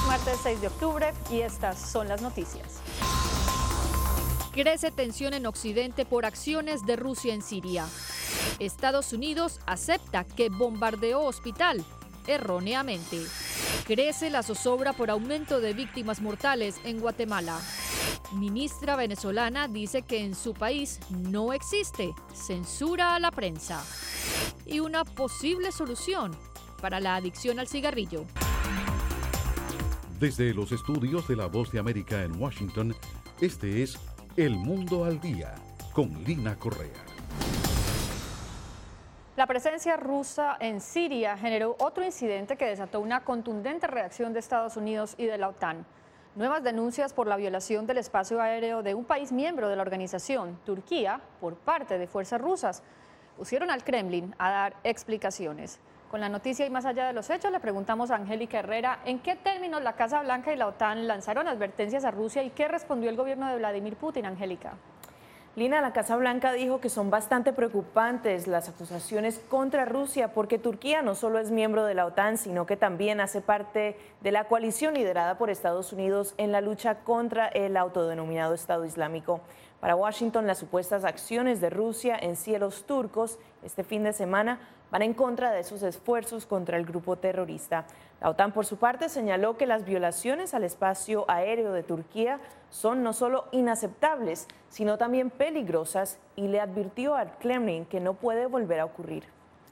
martes 6 de octubre y estas son las noticias. Crece tensión en Occidente por acciones de Rusia en Siria. Estados Unidos acepta que bombardeó hospital erróneamente. Crece la zozobra por aumento de víctimas mortales en Guatemala. Ministra venezolana dice que en su país no existe censura a la prensa. Y una posible solución para la adicción al cigarrillo. Desde los estudios de La Voz de América en Washington, este es El Mundo al Día, con Lina Correa. La presencia rusa en Siria generó otro incidente que desató una contundente reacción de Estados Unidos y de la OTAN. Nuevas denuncias por la violación del espacio aéreo de un país miembro de la organización, Turquía, por parte de fuerzas rusas, pusieron al Kremlin a dar explicaciones. Con la noticia y más allá de los hechos, le preguntamos a Angélica Herrera en qué términos la Casa Blanca y la OTAN lanzaron advertencias a Rusia y qué respondió el gobierno de Vladimir Putin. Angélica. Lina, la Casa Blanca dijo que son bastante preocupantes las acusaciones contra Rusia porque Turquía no solo es miembro de la OTAN, sino que también hace parte de la coalición liderada por Estados Unidos en la lucha contra el autodenominado Estado Islámico. Para Washington, las supuestas acciones de Rusia en cielos turcos este fin de semana van en contra de esos esfuerzos contra el grupo terrorista. La OTAN, por su parte, señaló que las violaciones al espacio aéreo de Turquía son no solo inaceptables, sino también peligrosas y le advirtió al Kremlin que no puede volver a ocurrir.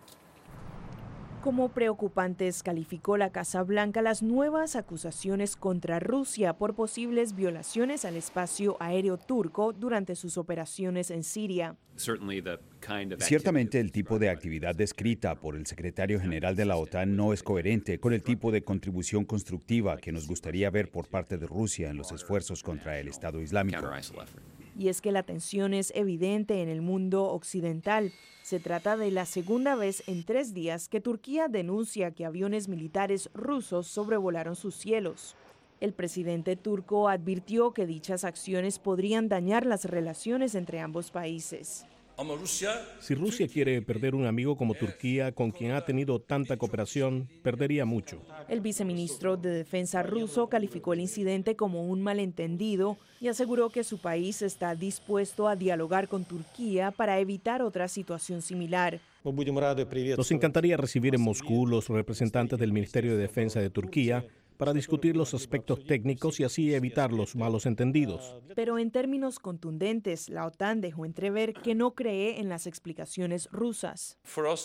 Como preocupantes calificó la Casa Blanca las nuevas acusaciones contra Rusia por posibles violaciones al espacio aéreo turco durante sus operaciones en Siria. Ciertamente el tipo de actividad descrita por el secretario general de la OTAN no es coherente con el tipo de contribución constructiva que nos gustaría ver por parte de Rusia en los esfuerzos contra el Estado Islámico. Y es que la tensión es evidente en el mundo occidental. Se trata de la segunda vez en 3 días que Turquía denuncia que aviones militares rusos sobrevolaron sus cielos. El presidente turco advirtió que dichas acciones podrían dañar las relaciones entre ambos países. Si Rusia quiere perder un amigo como Turquía, con quien ha tenido tanta cooperación, perdería mucho. El viceministro de Defensa ruso calificó el incidente como un malentendido y aseguró que su país está dispuesto a dialogar con Turquía para evitar otra situación similar. Nos encantaría recibir en Moscú los representantes del Ministerio de Defensa de Turquía para discutir los aspectos técnicos y así evitar los malos entendidos. Pero en términos contundentes, la OTAN dejó entrever que no cree en las explicaciones rusas.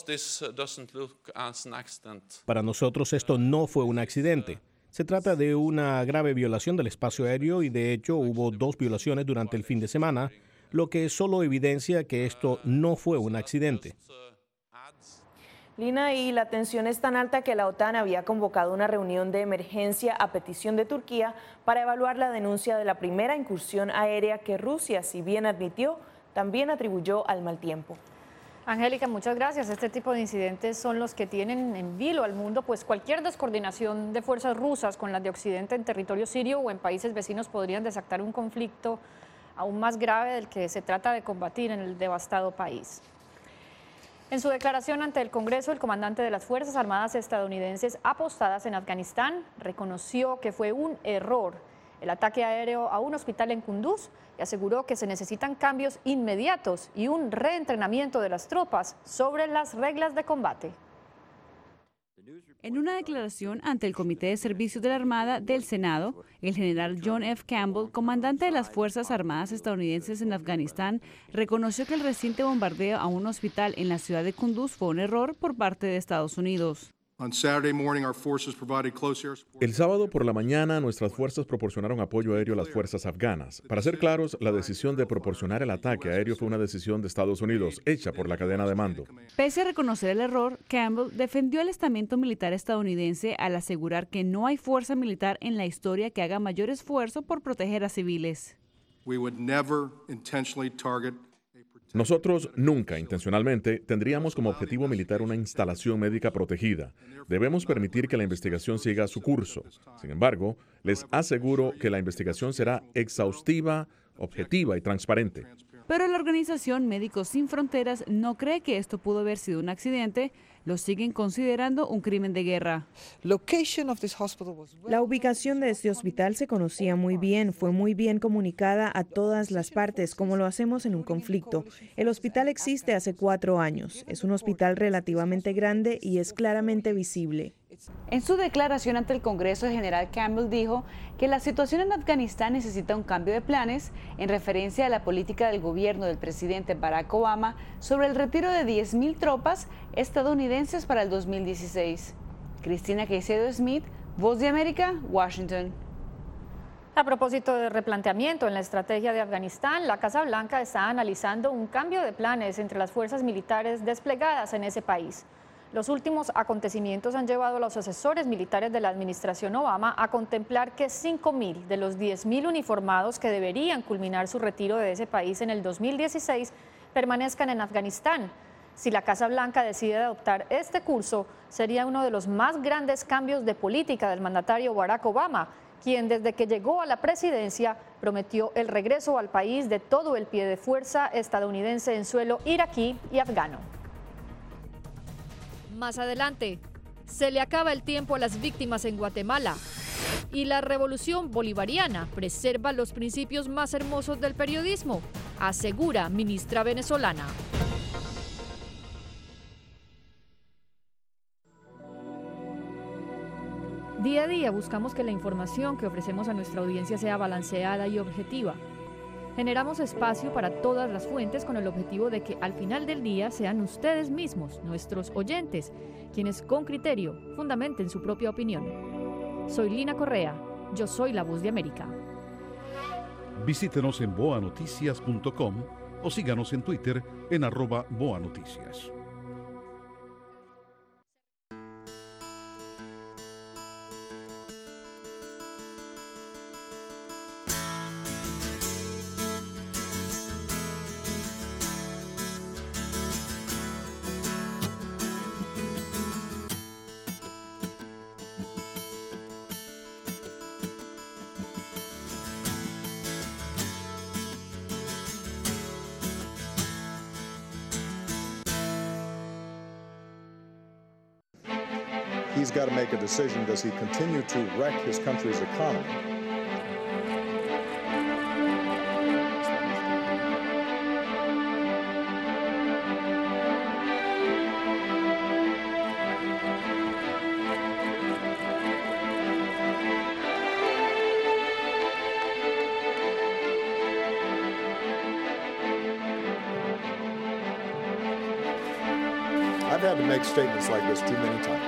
Para nosotros esto no fue un accidente. Se trata de una grave violación del espacio aéreo y de hecho hubo 2 violaciones durante el fin de semana, lo que solo evidencia que esto no fue un accidente. Lina, y la tensión es tan alta que la OTAN había convocado una reunión de emergencia a petición de Turquía para evaluar la denuncia de la primera incursión aérea que Rusia, si bien admitió, también atribuyó al mal tiempo. Angélica, muchas gracias. Este tipo de incidentes son los que tienen en vilo al mundo, pues cualquier descoordinación de fuerzas rusas con las de Occidente en territorio sirio o en países vecinos podrían desatar un conflicto aún más grave del que se trata de combatir en el devastado país. En su declaración ante el Congreso, el comandante de las Fuerzas Armadas estadounidenses apostadas en Afganistán reconoció que fue un error el ataque aéreo a un hospital en Kunduz y aseguró que se necesitan cambios inmediatos y un reentrenamiento de las tropas sobre las reglas de combate. En una declaración ante el Comité de Servicios de la Armada del Senado, el general John F. Campbell, comandante de las Fuerzas Armadas estadounidenses en Afganistán, reconoció que el reciente bombardeo a un hospital en la ciudad de Kunduz fue un error por parte de Estados Unidos. El sábado por la mañana, nuestras fuerzas proporcionaron apoyo aéreo a las fuerzas afganas. Para ser claros, la decisión de proporcionar el ataque aéreo fue una decisión de Estados Unidos, hecha por la cadena de mando. Pese a reconocer el error, Campbell defendió el estamento militar estadounidense al asegurar que no hay fuerza militar en la historia que haga mayor esfuerzo por proteger a civiles. Nosotros nunca, intencionalmente, tendríamos como objetivo militar una instalación médica protegida. Debemos permitir que la investigación siga su curso. Sin embargo, les aseguro que la investigación será exhaustiva, objetiva y transparente. Pero la organización Médicos Sin Fronteras no cree que esto pudo haber sido un accidente. Lo siguen considerando un crimen de guerra. La ubicación de este hospital se conocía muy bien, fue muy bien comunicada a todas las partes, como lo hacemos en un conflicto. El hospital existe hace 4 años. Es un hospital relativamente grande y es claramente visible. En su declaración ante el Congreso, el general Campbell dijo que la situación en Afganistán necesita un cambio de planes en referencia a la política del gobierno del presidente Barack Obama sobre el retiro de 10,000 tropas estadounidenses para el 2016. Cristina Caicedo Smith, Voz de América, Washington. A propósito de replanteamiento en la estrategia de Afganistán, la Casa Blanca está analizando un cambio de planes entre las fuerzas militares desplegadas en ese país. Los últimos acontecimientos han llevado a los asesores militares de la administración Obama a contemplar que 5,000 de los 10,000 uniformados que deberían culminar su retiro de ese país en el 2016 permanezcan en Afganistán. Si la Casa Blanca decide adoptar este curso, sería uno de los más grandes cambios de política del mandatario Barack Obama, quien desde que llegó a la presidencia prometió el regreso al país de todo el pie de fuerza estadounidense en suelo iraquí y afgano. Más adelante, se le acaba el tiempo a las víctimas en Guatemala y la revolución bolivariana preserva los principios más hermosos del periodismo, asegura ministra venezolana. Día a día buscamos que la información que ofrecemos a nuestra audiencia sea balanceada y objetiva. Generamos espacio para todas las fuentes con el objetivo de que al final del día sean ustedes mismos, nuestros oyentes, quienes con criterio fundamenten su propia opinión. Soy Lina Correa, yo soy la Voz de América. Visítenos en boanoticias.com o síganos en Twitter en @boanoticias. He's got to make a decision. Does he continue to wreck his country's economy? I've had to make statements like this too many times.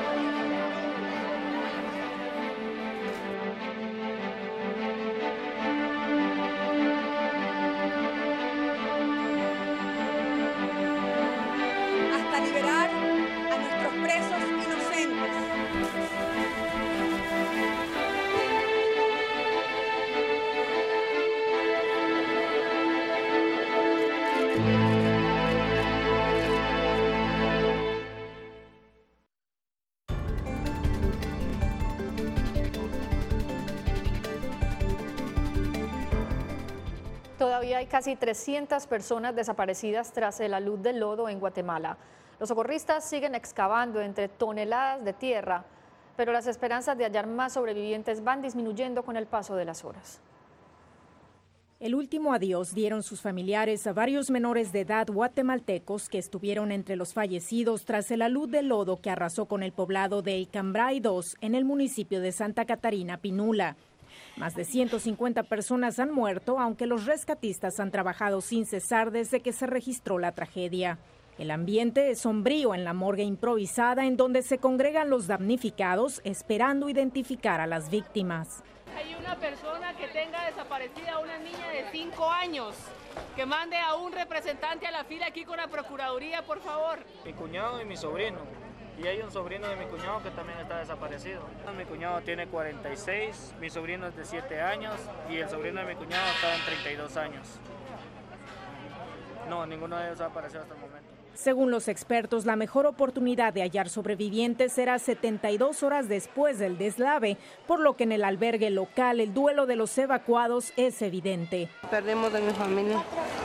Todavía hay casi 300 personas desaparecidas tras el alud del lodo en Guatemala. Los socorristas siguen excavando entre toneladas de tierra, pero las esperanzas de hallar más sobrevivientes van disminuyendo con el paso de las horas. El último adiós dieron sus familiares a varios menores de edad guatemaltecos que estuvieron entre los fallecidos tras el alud del lodo que arrasó con el poblado de El Cambray 2 en el municipio de Santa Catarina, Pinula. Más de 150 personas han muerto, aunque los rescatistas han trabajado sin cesar desde que se registró la tragedia. El ambiente es sombrío en la morgue improvisada en donde se congregan los damnificados esperando identificar a las víctimas. Hay una persona que tenga desaparecida a una niña de 5 años, que mande a un representante a la fila aquí con la Procuraduría, por favor. Mi cuñado y mi sobrino. Y hay un sobrino de mi cuñado que también está desaparecido. Mi cuñado tiene 46, mi sobrino es de 7 años y el sobrino de mi cuñado está en 32 años. No, ninguno de ellos ha aparecido hasta el momento. Según los expertos, la mejor oportunidad de hallar sobrevivientes será 72 horas después del deslave, por lo que en el albergue local el duelo de los evacuados es evidente. Perdemos de mi familia,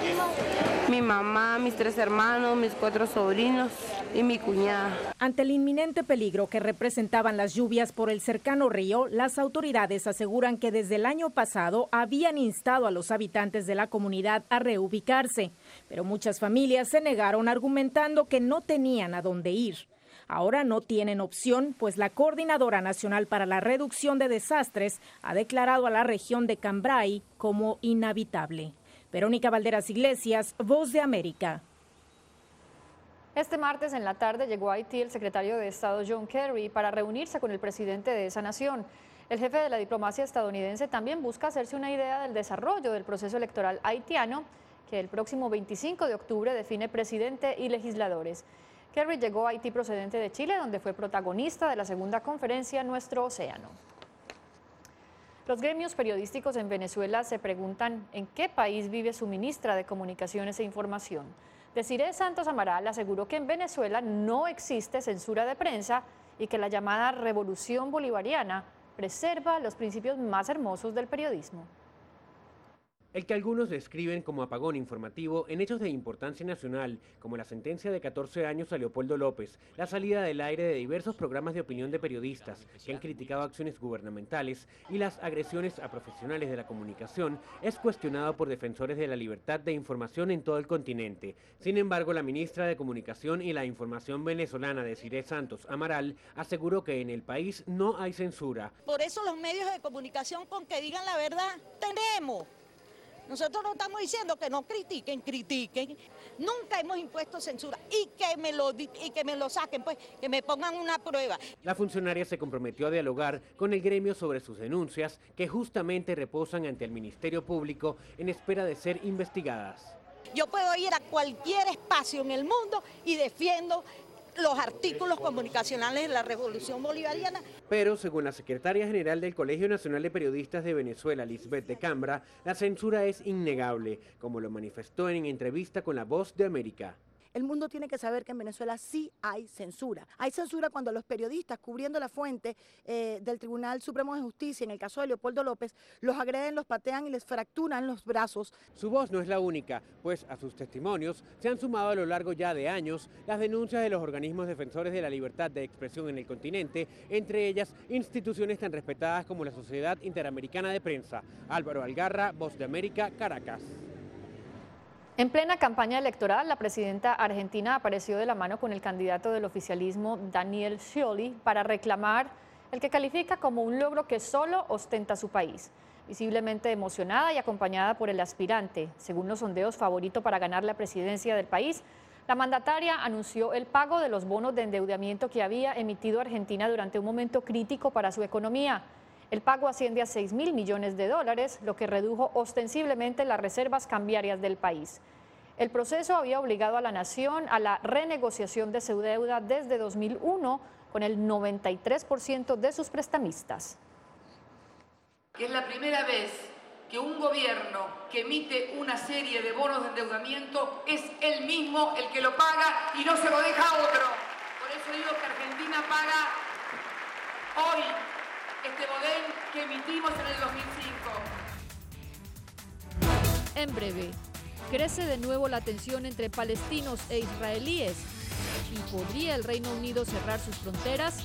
mi mamá, mis 3 hermanos, mis 4 sobrinos y mi cuñada. Ante el inminente peligro que representaban las lluvias por el cercano río, las autoridades aseguran que desde el año pasado habían instado a los habitantes de la comunidad a reubicarse, pero muchas familias se negaron argumentando que no tenían a dónde ir. Ahora no tienen opción, pues la Coordinadora Nacional para la Reducción de Desastres ha declarado a la región de Cambrai como inhabitable. Verónica Valderas Iglesias, Voz de América. Este martes en la tarde llegó a Haití el secretario de Estado John Kerry para reunirse con el presidente de esa nación. El jefe de la diplomacia estadounidense también busca hacerse una idea del desarrollo del proceso electoral haitiano, que el próximo 25 de octubre define presidente y legisladores. Kerry llegó a Haití procedente de Chile, donde fue protagonista de la segunda conferencia Nuestro Océano. Los gremios periodísticos en Venezuela se preguntan en qué país vive su ministra de Comunicaciones e Información. Desiree Santos Amaral aseguró que en Venezuela no existe censura de prensa y que la llamada revolución bolivariana preserva los principios más hermosos del periodismo. El que algunos describen como apagón informativo en hechos de importancia nacional, como la sentencia de 14 años a Leopoldo López, la salida del aire de diversos programas de opinión de periodistas que han criticado acciones gubernamentales y las agresiones a profesionales de la comunicación, es cuestionado por defensores de la libertad de información en todo el continente. Sin embargo, la ministra de Comunicación y la Información venezolana, Desiree Santos Amaral, aseguró que en el país no hay censura. Por eso los medios de comunicación, con que digan la verdad, tenemos. Nosotros no estamos diciendo que no critiquen. Nunca hemos impuesto censura y que me lo saquen, pues, que me pongan una prueba. La funcionaria se comprometió a dialogar con el gremio sobre sus denuncias que justamente reposan ante el Ministerio Público en espera de ser investigadas. Yo puedo ir a cualquier espacio en el mundo y defiendo los artículos comunicacionales de la Revolución Bolivariana. Pero, según la secretaria general del Colegio Nacional de Periodistas de Venezuela, Lisbeth de Cambra, la censura es innegable, como lo manifestó en entrevista con La Voz de América. El mundo tiene que saber que en Venezuela sí hay censura. Hay censura cuando los periodistas, cubriendo la fuente del Tribunal Supremo de Justicia, en el caso de Leopoldo López, los agreden, los patean y les fracturan los brazos. Su voz no es la única, pues a sus testimonios se han sumado a lo largo ya de años las denuncias de los organismos defensores de la libertad de expresión en el continente, entre ellas instituciones tan respetadas como la Sociedad Interamericana de Prensa. Álvaro Algarra, Voz de América, Caracas. En plena campaña electoral, la presidenta argentina apareció de la mano con el candidato del oficialismo, Daniel Scioli, para reclamar el que califica como un logro que solo ostenta su país. Visiblemente emocionada y acompañada por el aspirante, según los sondeos, favorito para ganar la presidencia del país, la mandataria anunció el pago de los bonos de endeudamiento que había emitido Argentina durante un momento crítico para su economía. El pago asciende a $6.000 millones, lo que redujo ostensiblemente las reservas cambiarias del país. El proceso había obligado a la nación a la renegociación de su deuda desde 2001 con el 93% de sus prestamistas. Que es la primera vez que un gobierno que emite una serie de bonos de endeudamiento es él mismo el que lo paga y no se lo deja a otro. Por eso digo que Argentina paga hoy este modelo que emitimos en el 2005. En breve, crece de nuevo la tensión entre palestinos e israelíes. ¿Y podría el Reino Unido cerrar sus fronteras?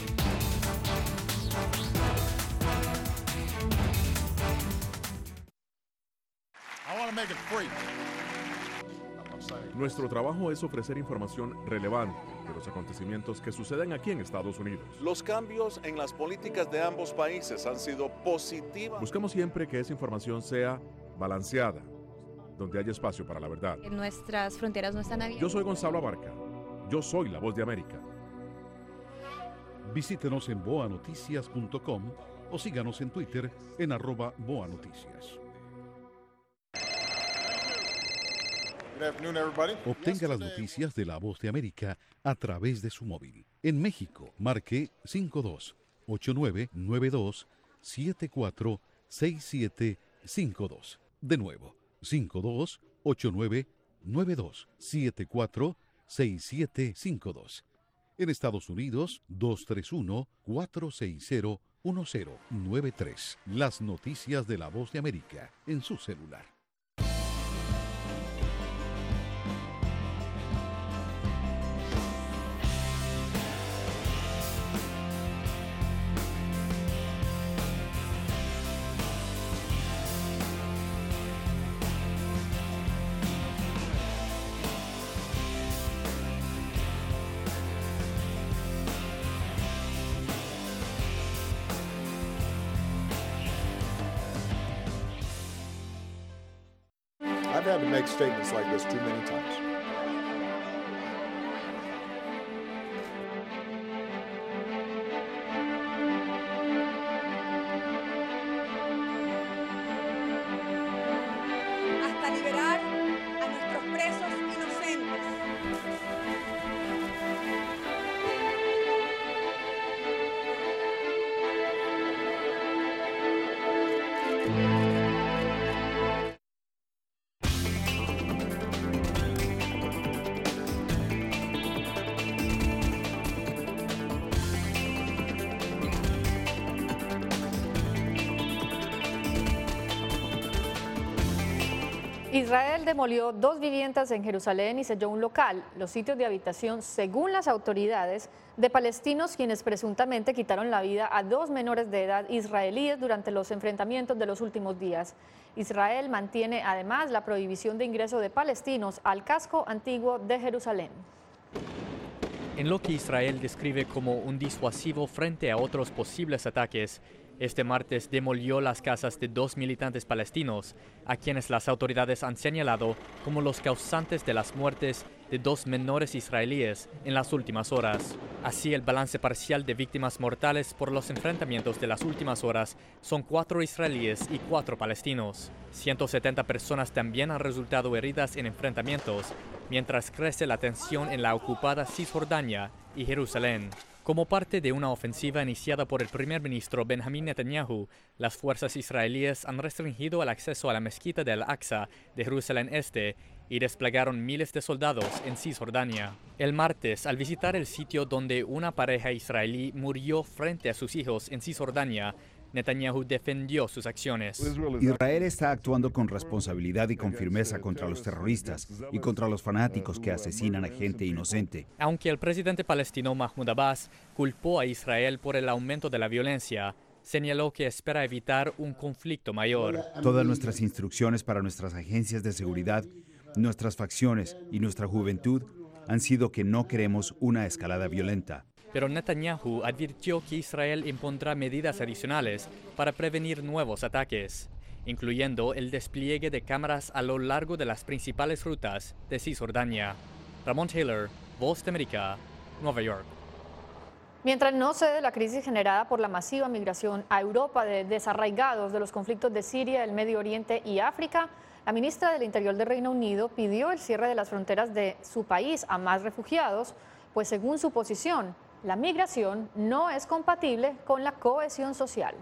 Nuestro trabajo es ofrecer información relevante de los acontecimientos que suceden aquí en Estados Unidos. Los cambios en las políticas de ambos países han sido positivos. Buscamos siempre que esa información sea balanceada, donde haya espacio para la verdad. Nuestras fronteras no están abiertas. Yo soy Gonzalo Abarca. Yo soy La Voz de América. Visítenos en boanoticias.com o síganos en Twitter en @boanoticias. Obtenga las noticias de La Voz de América a través de su móvil. En México, marque 5289-746752. De nuevo, 5289-94746752. 231-460-6752. En Estados Unidos, 231-460-1093. Las noticias de La Voz de América en su celular. I've had to make statements like this too many times. Hasta liberar a nuestros presos inocentes. Israel demolió 2 viviendas en Jerusalén y selló un local, los sitios de habitación, según las autoridades, de palestinos quienes presuntamente quitaron la vida a 2 menores de edad israelíes durante los enfrentamientos de los últimos días. Israel mantiene además la prohibición de ingreso de palestinos al casco antiguo de Jerusalén. En lo que Israel describe como un disuasivo frente a otros posibles ataques, este martes demolió las casas de 2 militantes palestinos, a quienes las autoridades han señalado como los causantes de las muertes de 2 menores israelíes en las últimas horas. Así, el balance parcial de víctimas mortales por los enfrentamientos de las últimas horas son 4 israelíes y 4 palestinos. 170 personas también han resultado heridas en enfrentamientos, mientras crece la tensión en la ocupada Cisjordania y Jerusalén. Como parte de una ofensiva iniciada por el primer ministro Benjamin Netanyahu, las fuerzas israelíes han restringido el acceso a la mezquita del Al-Aqsa de Jerusalén Este y desplegaron miles de soldados en Cisjordania. El martes, al visitar el sitio donde una pareja israelí murió frente a sus hijos en Cisjordania, Netanyahu defendió sus acciones. Israel está actuando con responsabilidad y con firmeza contra los terroristas y contra los fanáticos que asesinan a gente inocente. Aunque el presidente palestino Mahmoud Abbas culpó a Israel por el aumento de la violencia, señaló que espera evitar un conflicto mayor. Todas nuestras instrucciones para nuestras agencias de seguridad, nuestras facciones y nuestra juventud han sido que no queremos una escalada violenta. Pero Netanyahu advirtió que Israel impondrá medidas adicionales para prevenir nuevos ataques, incluyendo el despliegue de cámaras a lo largo de las principales rutas de Cisjordania. Ramón Taylor, Voz de América, Nueva York. Mientras no cede la crisis generada por la masiva migración a Europa de desarraigados de los conflictos de Siria, el Medio Oriente y África, la ministra del Interior del Reino Unido pidió el cierre de las fronteras de su país a más refugiados, pues según su posición, la migración no es compatible con la cohesión social.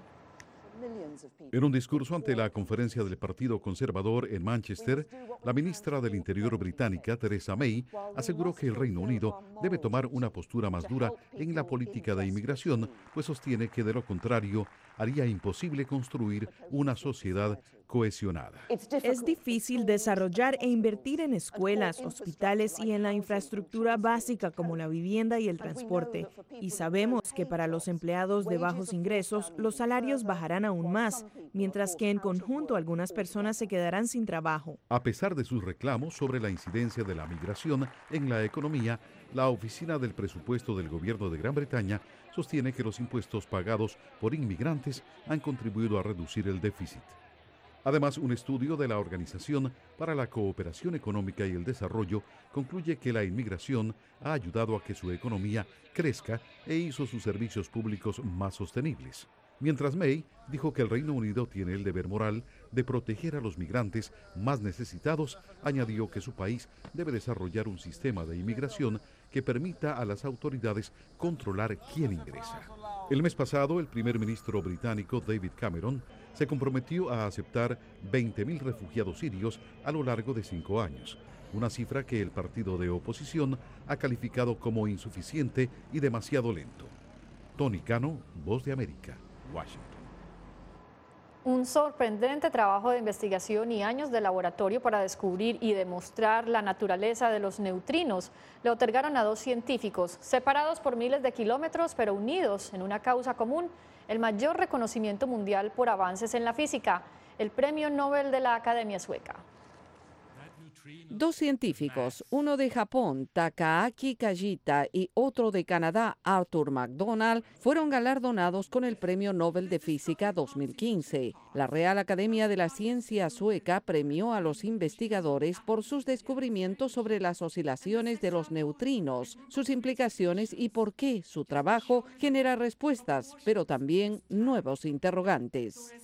En un discurso ante la conferencia del Partido Conservador en Manchester, la ministra del Interior británica, Theresa May, aseguró que el Reino Unido debe tomar una postura más dura en la política de inmigración, pues sostiene que de lo contrario haría imposible construir una sociedad cohesionada. Es difícil desarrollar e invertir en escuelas, hospitales y en la infraestructura básica como la vivienda y el transporte. Y sabemos que para los empleados de bajos ingresos, los salarios bajarán aún más, mientras que en conjunto algunas personas se quedarán sin trabajo. A pesar de sus reclamos sobre la incidencia de la migración en la economía, la Oficina del Presupuesto del Gobierno de Gran Bretaña sostiene que los impuestos pagados por inmigrantes han contribuido a reducir el déficit. Además, un estudio de la Organización para la Cooperación Económica y el Desarrollo concluye que la inmigración ha ayudado a que su economía crezca e hizo sus servicios públicos más sostenibles. Mientras May dijo que el Reino Unido tiene el deber moral de proteger a los migrantes más necesitados, añadió que su país debe desarrollar un sistema de inmigración que permita a las autoridades controlar quién ingresa. El mes pasado, el primer ministro británico David Cameron se comprometió a aceptar 20.000 refugiados sirios a lo largo de 5 años. una cifra que el partido de oposición ha calificado como insuficiente y demasiado lento. Tony Cano, Voz de América, Washington. Un sorprendente trabajo de investigación y años de laboratorio para descubrir y demostrar la naturaleza de los neutrinos le otorgaron a 2 científicos, separados por miles de kilómetros pero unidos en una causa común, el mayor reconocimiento mundial por avances en la física, el Premio Nobel de la Academia Sueca. 2 científicos, uno de Japón, Takaaki Kajita, y otro de Canadá, Arthur MacDonald, fueron galardonados con el Premio Nobel de Física 2015. La Real Academia de la Ciencia sueca premió a los investigadores por sus descubrimientos sobre las oscilaciones de los neutrinos, sus implicaciones y por qué su trabajo genera respuestas, pero también nuevos interrogantes.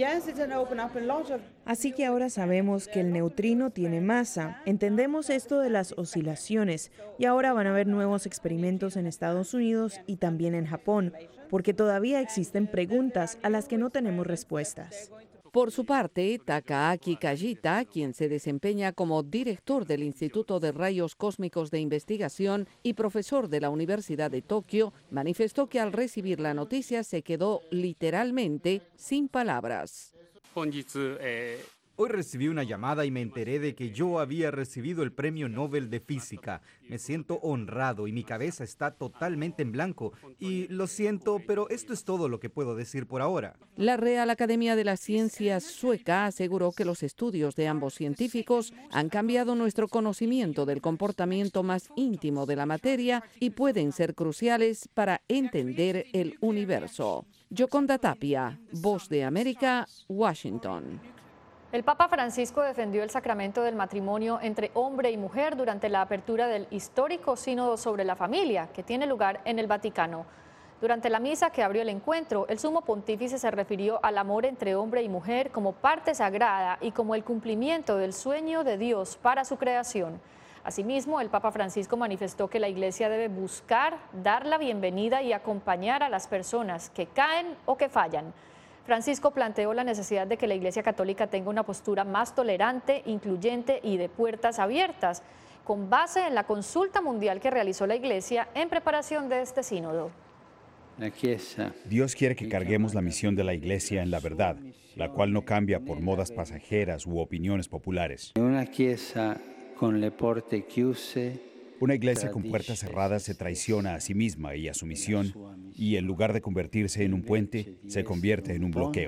Así que ahora sabemos que el neutrino tiene masa, entendemos esto de las oscilaciones y ahora van a haber nuevos experimentos en Estados Unidos y también en Japón, porque todavía existen preguntas a las que no tenemos respuestas. Por su parte, Takaaki Kajita, quien se desempeña como director del Instituto de Rayos Cósmicos de Investigación y profesor de la Universidad de Tokio, manifestó que al recibir la noticia se quedó literalmente sin palabras. Hoy recibí una llamada y me enteré de que yo había recibido el Premio Nobel de Física. Me siento honrado y mi cabeza está totalmente en blanco. Y lo siento, pero esto es todo lo que puedo decir por ahora. La Real Academia de las Ciencias sueca aseguró que los estudios de ambos científicos han cambiado nuestro conocimiento del comportamiento más íntimo de la materia y pueden ser cruciales para entender el universo. Yoconda Tapia, Voz de América, Washington. El Papa Francisco defendió el sacramento del matrimonio entre hombre y mujer durante la apertura del histórico Sínodo sobre la Familia, que tiene lugar en el Vaticano. Durante la misa que abrió el encuentro, el sumo pontífice se refirió al amor entre hombre y mujer como parte sagrada y como el cumplimiento del sueño de Dios para su creación. Asimismo, el Papa Francisco manifestó que la Iglesia debe buscar, dar la bienvenida y acompañar a las personas que caen o que fallan. Francisco planteó la necesidad de que la Iglesia Católica tenga una postura más tolerante, incluyente y de puertas abiertas, con base en la consulta mundial que realizó la Iglesia en preparación de este sínodo. Dios quiere que carguemos la misión de la Iglesia en la verdad, la cual no cambia por modas pasajeras u opiniones populares. Una iglesia con puertas cerradas se traiciona a sí misma y a su misión, y en lugar de convertirse en un puente, se convierte en un bloqueo.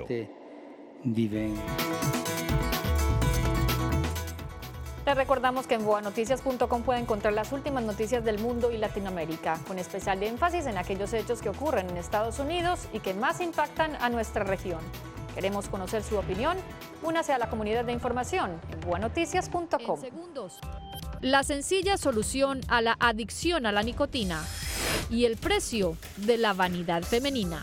Les recordamos que en boanoticias.com pueden encontrar las últimas noticias del mundo y Latinoamérica, con especial énfasis en aquellos hechos que ocurren en Estados Unidos y que más impactan a nuestra región. Queremos conocer su opinión. Únase a la comunidad de información en boanoticias.com. La sencilla solución a la adicción a la nicotina y el precio de la vanidad femenina.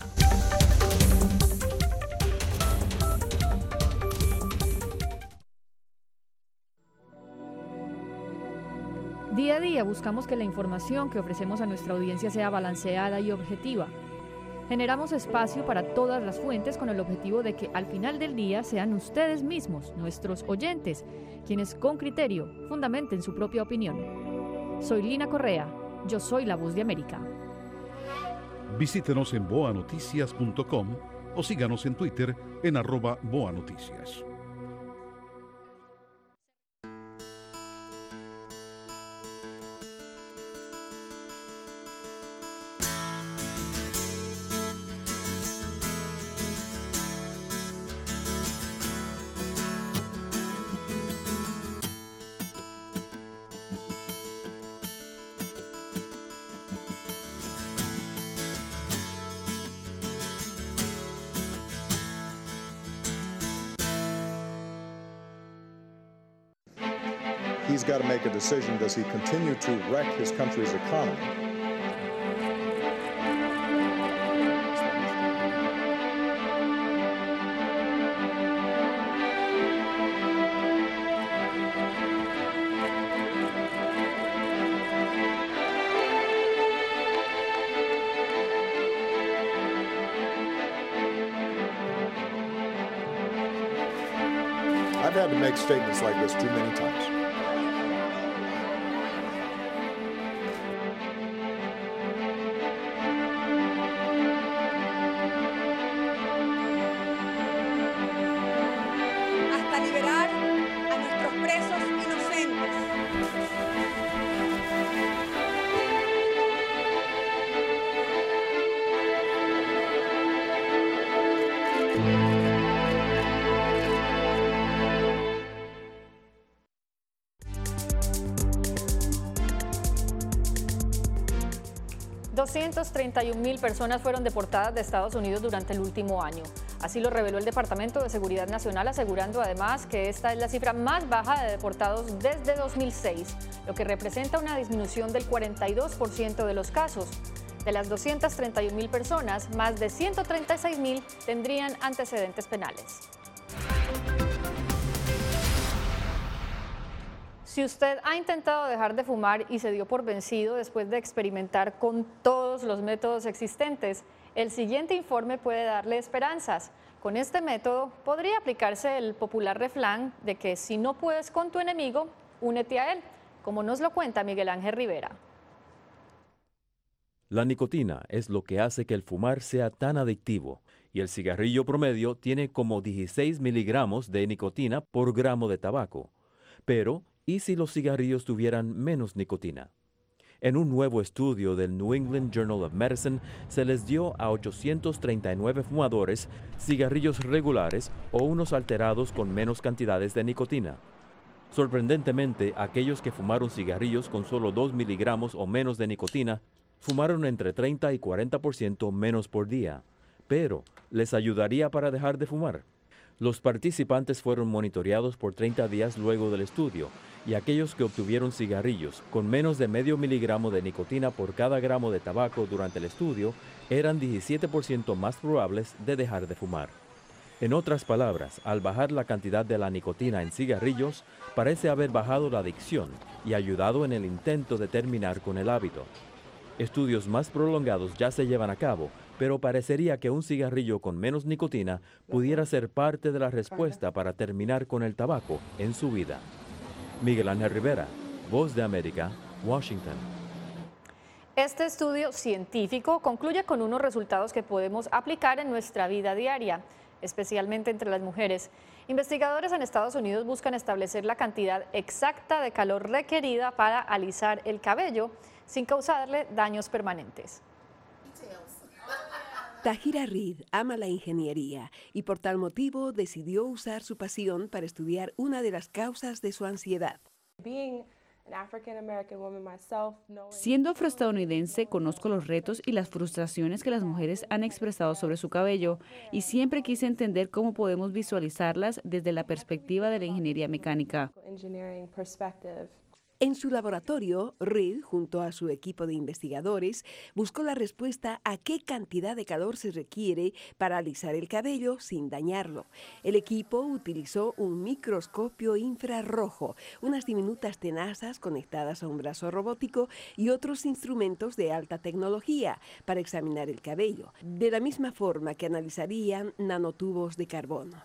Día a día buscamos que la información que ofrecemos a nuestra audiencia sea balanceada y objetiva. Generamos espacio para todas las fuentes con el objetivo de que al final del día sean ustedes mismos, nuestros oyentes, quienes con criterio fundamenten su propia opinión. Soy Lina Correa, yo soy la Voz de América. Visítenos en boanoticias.com o síganos en Twitter en @boanoticias. He's got to make a decision. Does he continue to wreck his country's economy? I've had to make statements like this too many times. 231.000 personas fueron deportadas de Estados Unidos durante el último año. Así lo reveló el Departamento de Seguridad Nacional, asegurando además que esta es la cifra más baja de deportados desde 2006, lo que representa una disminución del 42% de los casos. De las 231.000 personas, más de 136.000 tendrían antecedentes penales. Si usted ha intentado dejar de fumar y se dio por vencido después de experimentar con todos los métodos existentes, el siguiente informe puede darle esperanzas. Con este método podría aplicarse el popular refrán de que si no puedes con tu enemigo, únete a él, como nos lo cuenta Miguel Ángel Rivera. La nicotina es lo que hace que el fumar sea tan adictivo, y el cigarrillo promedio tiene como 16 miligramos de nicotina por gramo de tabaco. Pero, ¿y si los cigarrillos tuvieran menos nicotina? En un nuevo estudio del New England Journal of Medicine, se les dio a 839 fumadores cigarrillos regulares o unos alterados con menos cantidades de nicotina. Sorprendentemente, aquellos que fumaron cigarrillos con solo 2 miligramos o menos de nicotina fumaron entre 30 y 40% menos por día. Pero, ¿les ayudaría para dejar de fumar? Los participantes fueron monitoreados por 30 días luego del estudio, y aquellos que obtuvieron cigarrillos con menos de medio miligramo de nicotina por cada gramo de tabaco durante el estudio eran 17% más probables de dejar de fumar. En otras palabras, al bajar la cantidad de la nicotina en cigarrillos, parece haber bajado la adicción y ayudado en el intento de terminar con el hábito. Estudios más prolongados ya se llevan a cabo, pero parecería que un cigarrillo con menos nicotina pudiera ser parte de la respuesta para terminar con el tabaco en su vida. Miguel Ángel Rivera, Voz de América, Washington. Este estudio científico concluye con unos resultados que podemos aplicar en nuestra vida diaria, especialmente entre las mujeres. Investigadores en Estados Unidos buscan establecer la cantidad exacta de calor requerida para alisar el cabello sin causarle daños permanentes. Tahira Reid ama la ingeniería y por tal motivo decidió usar su pasión para estudiar una de las causas de su ansiedad. Siendo afroestadounidense, conozco los retos y las frustraciones que las mujeres han expresado sobre su cabello y siempre quise entender cómo podemos visualizarlas desde la perspectiva de la ingeniería mecánica. En su laboratorio, Reid, junto a su equipo de investigadores, buscó la respuesta a qué cantidad de calor se requiere para alisar el cabello sin dañarlo. El equipo utilizó un microscopio infrarrojo, unas diminutas tenazas conectadas a un brazo robótico y otros instrumentos de alta tecnología para examinar el cabello, de la misma forma que analizarían nanotubos de carbono.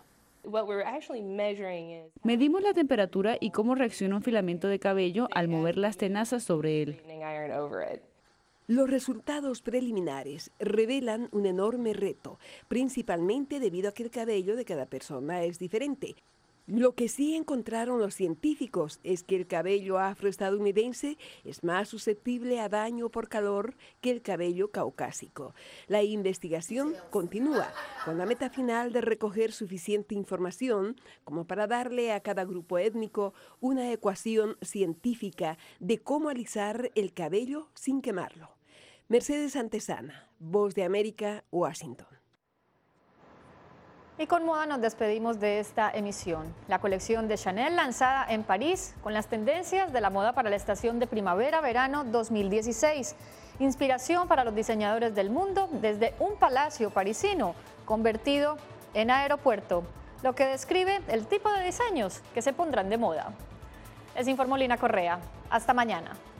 Medimos la temperatura y cómo reacciona un filamento de cabello al mover las tenazas sobre él. Los resultados preliminares revelan un enorme reto, principalmente debido a que el cabello de cada persona es diferente. Lo que sí encontraron los científicos es que el cabello afroestadounidense es más susceptible a daño por calor que el cabello caucásico. La investigación continúa, con la meta final de recoger suficiente información como para darle a cada grupo étnico una ecuación científica de cómo alisar el cabello sin quemarlo. Mercedes Antesana, Voz de América, Washington. Y con moda nos despedimos de esta emisión. La colección de Chanel lanzada en París con las tendencias de la moda para la estación de primavera-verano 2016. Inspiración para los diseñadores del mundo desde un palacio parisino convertido en aeropuerto, lo que describe el tipo de diseños que se pondrán de moda. Les informó Lina Correa. Hasta mañana.